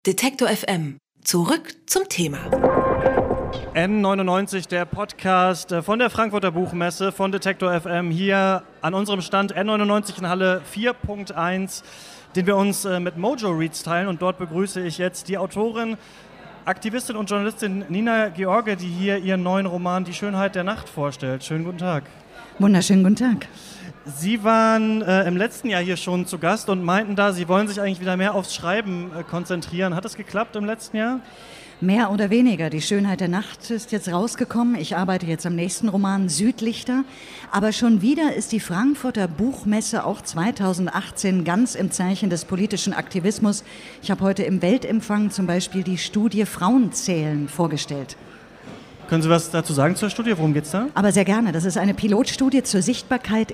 Detektor FM. Zurück zum Thema. N99, der Podcast von der Frankfurter Buchmesse von Detektor FM hier an unserem Stand N99 in Halle 4.1, den wir uns mit Mojo Reads teilen. Und dort begrüße ich jetzt die Autorin, Aktivistin und Journalistin Nina George, die hier ihren neuen Roman Die Schönheit der Nacht vorstellt. Schönen guten Tag. Wunderschönen guten Tag. Sie waren im letzten Jahr hier schon zu Gast und meinten da, Sie wollen sich eigentlich wieder mehr aufs Schreiben konzentrieren. Hat das geklappt im letzten Jahr? Mehr oder weniger. Die Schönheit der Nacht ist jetzt rausgekommen. Ich arbeite jetzt am nächsten Roman Südlichter. Aber schon wieder ist die Frankfurter Buchmesse auch 2018 ganz im Zeichen des politischen Aktivismus. Ich habe heute im Weltempfang zum Beispiel die Studie Frauenzählen vorgestellt. Können Sie was dazu sagen zur Studie? Worum geht es da? Aber sehr gerne. Das ist eine Pilotstudie zur Sichtbarkeit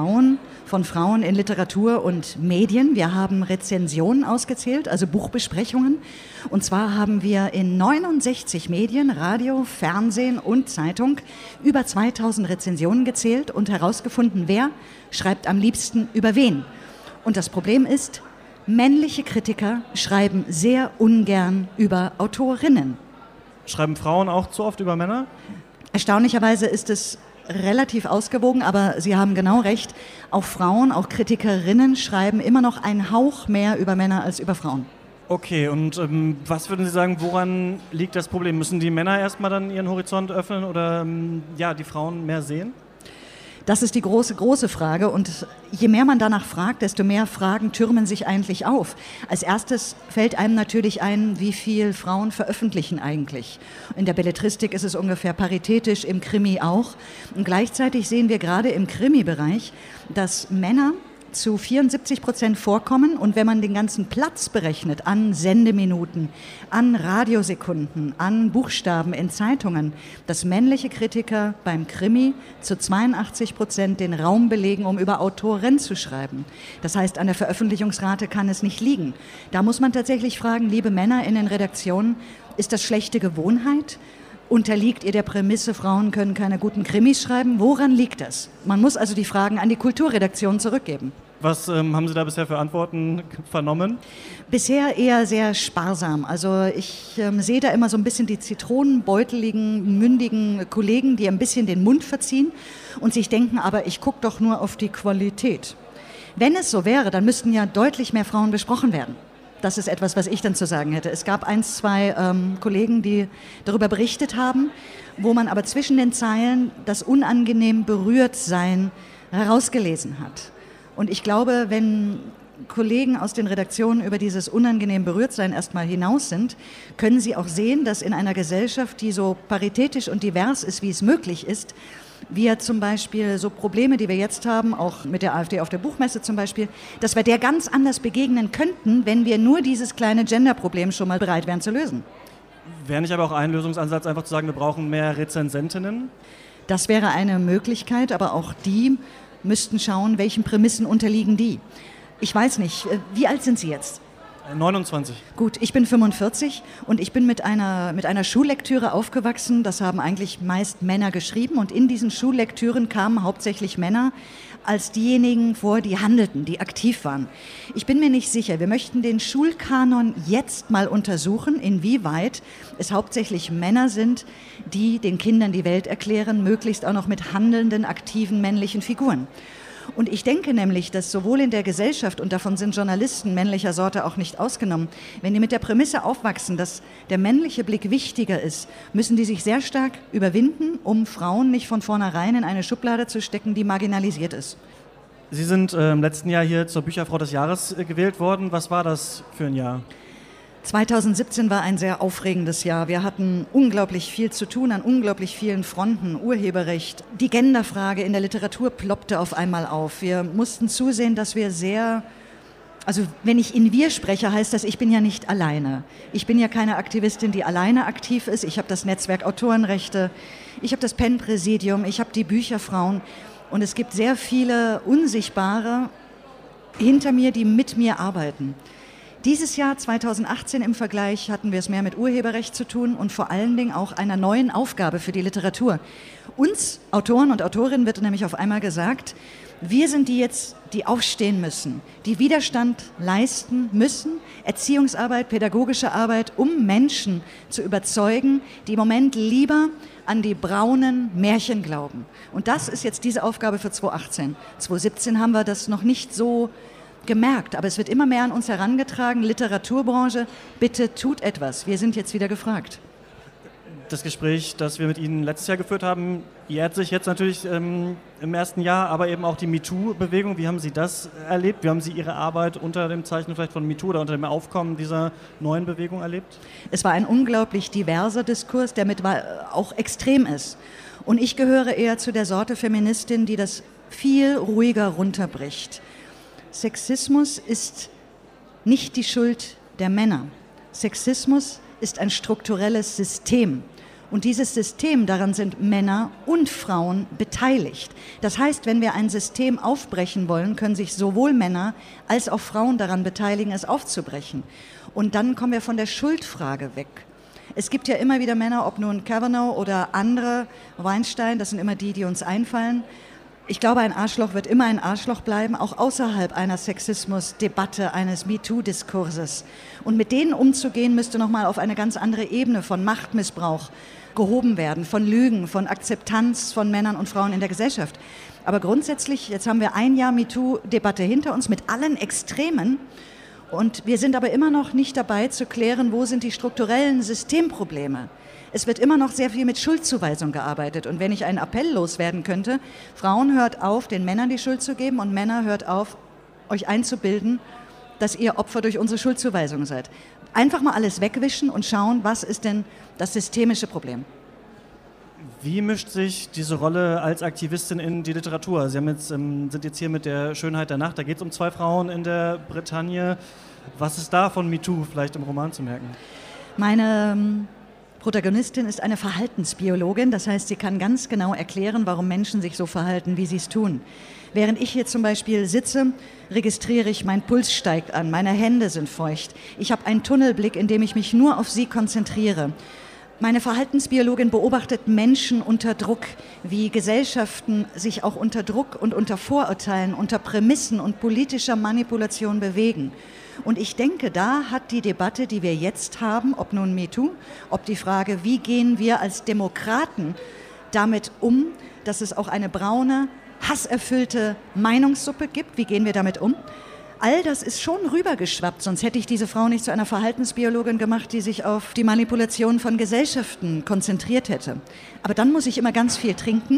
von Frauen in Literatur und Medien. Wir haben Rezensionen ausgezählt, also Buchbesprechungen. Und zwar haben wir in 69 Medien, Radio, Fernsehen und Zeitung über 2000 Rezensionen gezählt und herausgefunden, wer schreibt am liebsten über wen. Und das Problem ist, männliche Kritiker schreiben sehr ungern über Autorinnen. Schreiben Frauen auch zu oft über Männer? Erstaunlicherweise ist es relativ ausgewogen, aber Sie haben genau recht. Auch Frauen, auch Kritikerinnen schreiben immer noch einen Hauch mehr über Männer als über Frauen. Okay, und was würden Sie sagen, woran liegt das Problem? Müssen die Männer erstmal dann ihren Horizont öffnen oder die Frauen mehr sehen? Das ist die große Frage, und je mehr man danach fragt, desto mehr Fragen türmen sich eigentlich auf. Als erstes fällt einem natürlich ein, wie viel Frauen veröffentlichen eigentlich. In der Belletristik ist es ungefähr paritätisch, im Krimi auch. Und gleichzeitig sehen wir gerade im Krimi-Bereich, dass Männer zu 74% vorkommen, und wenn man den ganzen Platz berechnet an Sendeminuten, an Radiosekunden, an Buchstaben in Zeitungen, dass männliche Kritiker beim Krimi zu 82% den Raum belegen, um über Autoren zu schreiben. Das heißt, an der Veröffentlichungsrate kann es nicht liegen. Da muss man tatsächlich fragen, liebe Männer in den Redaktionen, ist das schlechte Gewohnheit? Unterliegt ihr der Prämisse, Frauen können keine guten Krimis schreiben? Woran liegt das? Man muss also die Fragen an die Kulturredaktion zurückgeben. Was haben Sie da bisher für Antworten vernommen? Bisher eher sehr sparsam. Also ich sehe da immer so ein bisschen die zitronenbeuteligen, mündigen Kollegen, die ein bisschen den Mund verziehen und sich denken, aber ich gucke doch nur auf die Qualität. Wenn es so wäre, dann müssten ja deutlich mehr Frauen besprochen werden. Das ist etwas, was ich dann zu sagen hätte. Es gab zwei Kollegen, die darüber berichtet haben, wo man aber zwischen den Zeilen das unangenehm Berührtsein herausgelesen hat. Und ich glaube, wenn Kollegen aus den Redaktionen über dieses unangenehm Berührtsein erstmal hinaus sind, können sie auch sehen, dass in einer Gesellschaft, die so paritätisch und divers ist, wie es möglich ist, wir zum Beispiel so Probleme, die wir jetzt haben, auch mit der AfD auf der Buchmesse zum Beispiel, dass wir der ganz anders begegnen könnten, wenn wir nur dieses kleine Gender-Problem schon mal bereit wären zu lösen. Wäre nicht aber auch ein Lösungsansatz, einfach zu sagen, wir brauchen mehr Rezensentinnen? Das wäre eine Möglichkeit, aber auch die müssten schauen, welchen Prämissen unterliegen die. Ich weiß nicht, wie alt sind Sie jetzt? 29. Gut, ich bin 45 und ich bin mit einer Schullektüre aufgewachsen. Das haben eigentlich meist Männer geschrieben, und in diesen Schullektüren kamen hauptsächlich Männer als diejenigen vor, die handelten, die aktiv waren. Ich bin mir nicht sicher. Wir möchten den Schulkanon jetzt mal untersuchen, inwieweit es hauptsächlich Männer sind, die den Kindern die Welt erklären, möglichst auch noch mit handelnden, aktiven männlichen Figuren. Und ich denke nämlich, dass sowohl in der Gesellschaft, und davon sind Journalisten männlicher Sorte auch nicht ausgenommen, wenn die mit der Prämisse aufwachsen, dass der männliche Blick wichtiger ist, müssen die sich sehr stark überwinden, um Frauen nicht von vornherein in eine Schublade zu stecken, die marginalisiert ist. Sie sind im letzten Jahr hier zur Bücherfrau des Jahres gewählt worden. Was war das für ein Jahr? 2017 war ein sehr aufregendes Jahr. Wir hatten unglaublich viel zu tun an unglaublich vielen Fronten. Urheberrecht, die Genderfrage in der Literatur ploppte auf einmal auf. Wir mussten zusehen, dass wir also wenn ich in wir spreche, heißt das, ich bin ja nicht alleine. Ich bin ja keine Aktivistin, die alleine aktiv ist. Ich habe das Netzwerk Autorenrechte, ich habe das PEN-Präsidium, ich habe die Bücherfrauen. Und es gibt sehr viele Unsichtbare hinter mir, die mit mir arbeiten. Dieses Jahr 2018 im Vergleich hatten wir es mehr mit Urheberrecht zu tun und vor allen Dingen auch einer neuen Aufgabe für die Literatur. Uns Autoren und Autorinnen wird nämlich auf einmal gesagt, Wir sind die jetzt, die aufstehen müssen, die Widerstand leisten müssen, Erziehungsarbeit, pädagogische Arbeit, um Menschen zu überzeugen, die im Moment lieber an die braunen Märchen glauben. Und das ist jetzt diese Aufgabe für 2018. 2017 haben wir das noch nicht so gemerkt, aber es wird immer mehr an uns herangetragen. Literaturbranche, bitte tut etwas. Wir sind jetzt wieder gefragt. Das Gespräch, das wir mit Ihnen letztes Jahr geführt haben, jährt sich jetzt natürlich im ersten Jahr, aber eben auch die MeToo-Bewegung. Wie haben Sie das erlebt? Wie haben Sie Ihre Arbeit unter dem Zeichen vielleicht von MeToo oder unter dem Aufkommen dieser neuen Bewegung erlebt? Es war ein unglaublich diverser Diskurs, der auch extrem ist. Und ich gehöre eher zu der Sorte Feministin, die das viel ruhiger runterbricht. Sexismus ist nicht die Schuld der Männer. Sexismus ist ein strukturelles System. Und dieses System, daran sind Männer und Frauen beteiligt. Das heißt, wenn wir ein System aufbrechen wollen, können sich sowohl Männer als auch Frauen daran beteiligen, es aufzubrechen. Und dann kommen wir von der Schuldfrage weg. Es gibt ja immer wieder Männer, ob nun Kavanaugh oder andere, Weinstein, das sind immer die, die uns einfallen. Ich glaube, ein Arschloch wird immer ein Arschloch bleiben, auch außerhalb einer Sexismusdebatte, eines MeToo-Diskurses. Und mit denen umzugehen, müsste nochmal auf eine ganz andere Ebene von Machtmissbrauch gehoben werden, von Lügen, von Akzeptanz von Männern und Frauen in der Gesellschaft. Aber grundsätzlich, jetzt haben wir ein Jahr MeToo-Debatte hinter uns mit allen Extremen. Und wir sind aber immer noch nicht dabei zu klären, wo sind die strukturellen Systemprobleme. Es wird immer noch sehr viel mit Schuldzuweisung gearbeitet. Und wenn ich einen Appell loswerden könnte, Frauen, hört auf, den Männern die Schuld zu geben, und Männer, hört auf, euch einzubilden, dass ihr Opfer durch unsere Schuldzuweisung seid. Einfach mal alles wegwischen und schauen, was ist denn das systemische Problem. Wie mischt sich diese Rolle als Aktivistin in die Literatur? Sie sind jetzt hier mit der Schönheit der Nacht, da geht es um 2 Frauen in der Bretagne. Was ist da von MeToo vielleicht im Roman zu merken? Meine Protagonistin ist eine Verhaltensbiologin, das heißt, sie kann ganz genau erklären, warum Menschen sich so verhalten, wie sie es tun. Während ich hier zum Beispiel sitze, registriere ich, mein Puls steigt an, meine Hände sind feucht. Ich habe einen Tunnelblick, in dem ich mich nur auf sie konzentriere. Meine Verhaltensbiologin beobachtet Menschen unter Druck, wie Gesellschaften sich auch unter Druck und unter Vorurteilen, unter Prämissen und politischer Manipulation bewegen. Und ich denke, da hat die Debatte, die wir jetzt haben, ob nun MeToo, ob die Frage, wie gehen wir als Demokraten damit um, dass es auch eine braune, hasserfüllte Meinungssuppe gibt, wie gehen wir damit um? All das ist schon rübergeschwappt, sonst hätte ich diese Frau nicht zu einer Verhaltensbiologin gemacht, die sich auf die Manipulation von Gesellschaften konzentriert hätte. Aber dann muss ich immer ganz viel trinken,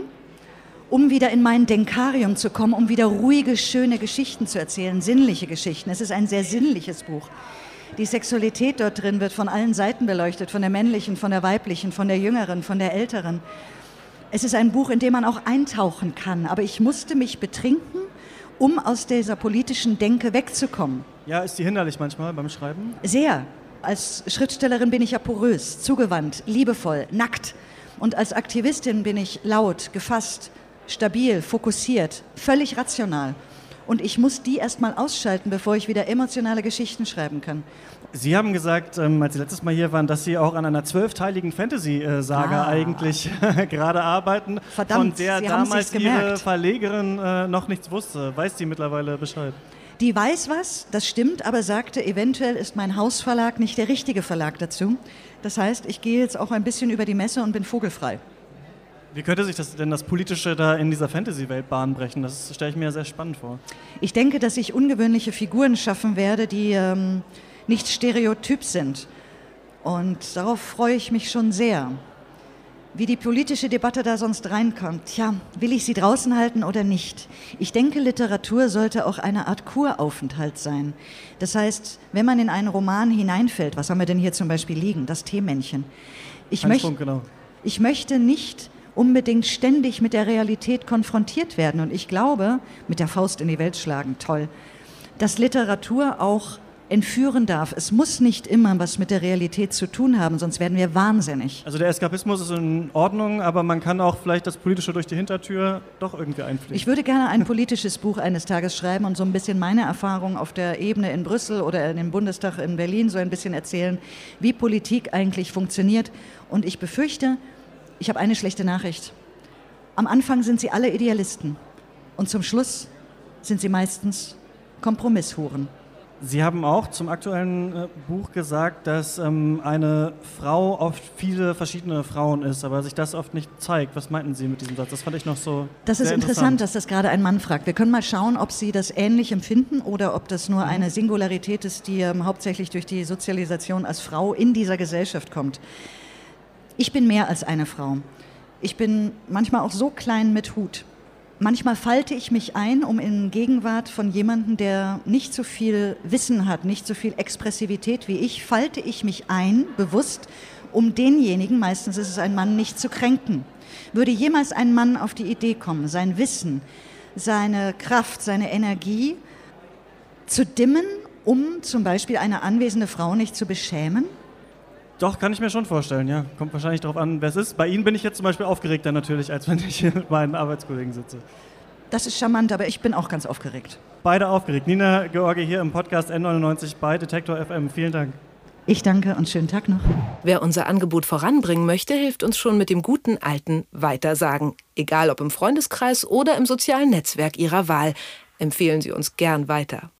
um wieder in mein Denkarium zu kommen, um wieder ruhige, schöne Geschichten zu erzählen, sinnliche Geschichten. Es ist ein sehr sinnliches Buch. Die Sexualität dort drin wird von allen Seiten beleuchtet, von der männlichen, von der weiblichen, von der jüngeren, von der älteren. Es ist ein Buch, in dem man auch eintauchen kann, aber ich musste mich betrinken, um aus dieser politischen Denke wegzukommen. Ja, ist die hinderlich manchmal beim Schreiben? Sehr. Als Schriftstellerin bin ich ja porös, zugewandt, liebevoll, nackt. Und als Aktivistin bin ich laut, gefasst, stabil, fokussiert, völlig rational. Und ich muss die erst mal ausschalten, bevor ich wieder emotionale Geschichten schreiben kann. Sie haben gesagt, als Sie letztes Mal hier waren, dass Sie auch an einer 12-teiligen Fantasy-Saga eigentlich gerade arbeiten, Verdammt, von der Sie haben damals sich's gemerkt. Ihre Verlegerin noch nichts wusste. Weiß sie mittlerweile Bescheid? Die weiß was, das stimmt, aber sagte, eventuell ist mein Hausverlag nicht der richtige Verlag dazu. Das heißt, ich gehe jetzt auch ein bisschen über die Messe und bin vogelfrei. Wie könnte sich das Politische da in dieser Fantasy-Welt Bahn brechen? Das stelle ich mir sehr spannend vor. Ich denke, dass ich ungewöhnliche Figuren schaffen werde, die nicht stereotyp sind. Und darauf freue ich mich schon sehr. Wie die politische Debatte da sonst reinkommt, tja, will ich sie draußen halten oder nicht? Ich denke, Literatur sollte auch eine Art Kuraufenthalt sein. Das heißt, wenn man in einen Roman hineinfällt, was haben wir denn hier zum Beispiel liegen? Das Teemännchen. Ich möchte nicht unbedingt ständig mit der Realität konfrontiert werden. Und ich glaube, mit der Faust in die Welt schlagen, toll, dass Literatur auch entführen darf. Es muss nicht immer was mit der Realität zu tun haben, sonst werden wir wahnsinnig. Also der Eskapismus ist in Ordnung, aber man kann auch vielleicht das Politische durch die Hintertür doch irgendwie einfliegen. Ich würde gerne ein politisches Buch eines Tages schreiben und so ein bisschen meine Erfahrung auf der Ebene in Brüssel oder in dem Bundestag in Berlin so ein bisschen erzählen, wie Politik eigentlich funktioniert. Und ich befürchte, ich habe eine schlechte Nachricht. Am Anfang sind sie alle Idealisten und zum Schluss sind sie meistens Kompromisshuren. Sie haben auch zum aktuellen Buch gesagt, dass eine Frau oft viele verschiedene Frauen ist, aber sich das oft nicht zeigt. Was meinten Sie mit diesem Satz? Das fand ich noch so Das ist interessant, dass das gerade ein Mann fragt. Wir können mal schauen, ob Sie das ähnlich empfinden oder ob das nur eine Singularität ist, die hauptsächlich durch die Sozialisation als Frau in dieser Gesellschaft kommt. Ich bin mehr als eine Frau. Ich bin manchmal auch so klein mit Hut. Manchmal falte ich mich ein, um in Gegenwart von jemandem, der nicht so viel Wissen hat, nicht so viel Expressivität wie ich, falte ich mich ein, bewusst, um denjenigen, meistens ist es ein Mann, nicht zu kränken. Würde jemals ein Mann auf die Idee kommen, sein Wissen, seine Kraft, seine Energie zu dimmen, um zum Beispiel eine anwesende Frau nicht zu beschämen? Doch, kann ich mir schon vorstellen, ja. Kommt wahrscheinlich darauf an, wer es ist. Bei Ihnen bin ich jetzt zum Beispiel aufgeregter natürlich, als wenn ich hier mit meinen Arbeitskollegen sitze. Das ist charmant, aber ich bin auch ganz aufgeregt. Beide aufgeregt. Nina George hier im Podcast N99 bei Detektor FM. Vielen Dank. Ich danke und schönen Tag noch. Wer unser Angebot voranbringen möchte, hilft uns schon mit dem guten alten Weitersagen. Egal ob im Freundeskreis oder im sozialen Netzwerk Ihrer Wahl. Empfehlen Sie uns gern weiter.